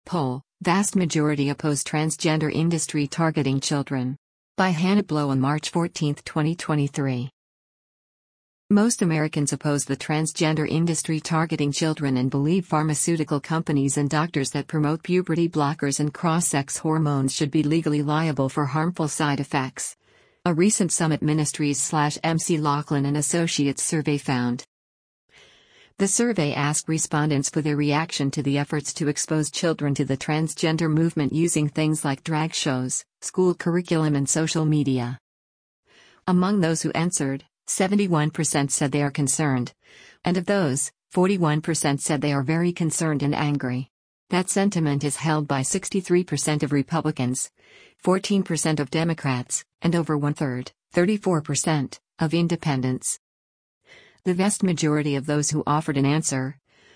Poll, Vast Majority Oppose Transgender Industry Targeting Children. By Hannah Blow on March 14, 2023. Most Americans oppose the transgender industry targeting children and believe pharmaceutical companies and doctors that promote puberty blockers and cross-sex hormones should be legally liable for harmful side effects. A recent Summit Ministries/MC Laughlin and Associates survey found. The survey asked respondents for their reaction to the efforts to expose children to the transgender movement using things like drag shows, school curriculum and social media. Among those who answered, 71% said they are concerned. And of those, 41% said they are very concerned and angry. That sentiment is held by 63% of Republicans, 14% of Democrats, and over one-third, 34%, of independents. The vast majority of those who offered an answer,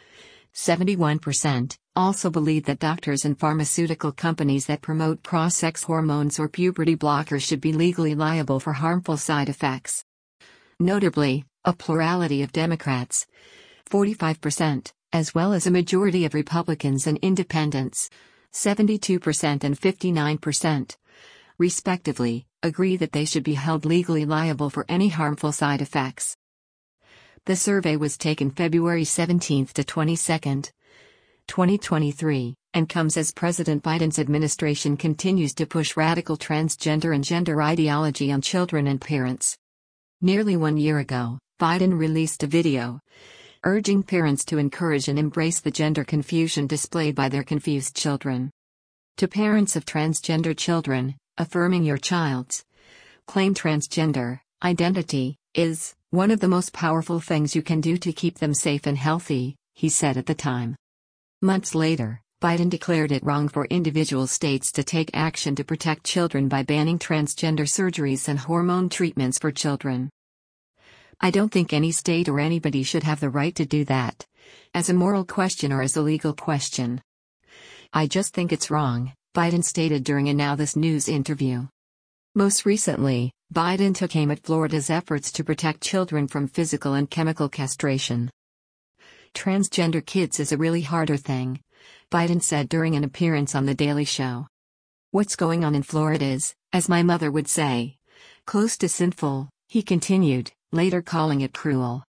71%, also believe that doctors and pharmaceutical companies that promote cross-sex hormones or puberty blockers should be legally liable for harmful side effects. Notably, a plurality of Democrats, 45%, as well as a majority of Republicans and independents, 72% and 59%, respectively, agree that they should be held legally liable for any harmful side effects. The survey was taken February 17 to 22, 2023, and comes as President Biden's administration continues to push radical transgender and gender ideology on children and parents. Nearly 1 year ago, Biden released a video urging parents to encourage and embrace the gender confusion displayed by their confused children. To parents of transgender children, affirming your child's claim transgender identity is one of the most powerful things you can do to keep them safe and healthy, he said at the time. Months later, Biden declared it wrong for individual states to take action to protect children by banning transgender surgeries and hormone treatments for children. I don't think any state or anybody should have the right to do that, as a moral question or as a legal question. I just think it's wrong, Biden stated during a Now This News interview. Most recently, Biden took aim at Florida's efforts to protect children from physical and chemical castration. Transgender kids is a really harder thing, Biden said during an appearance on The Daily Show. What's going on in Florida is, as my mother would say, close to sinful, he continued, later calling it cruel.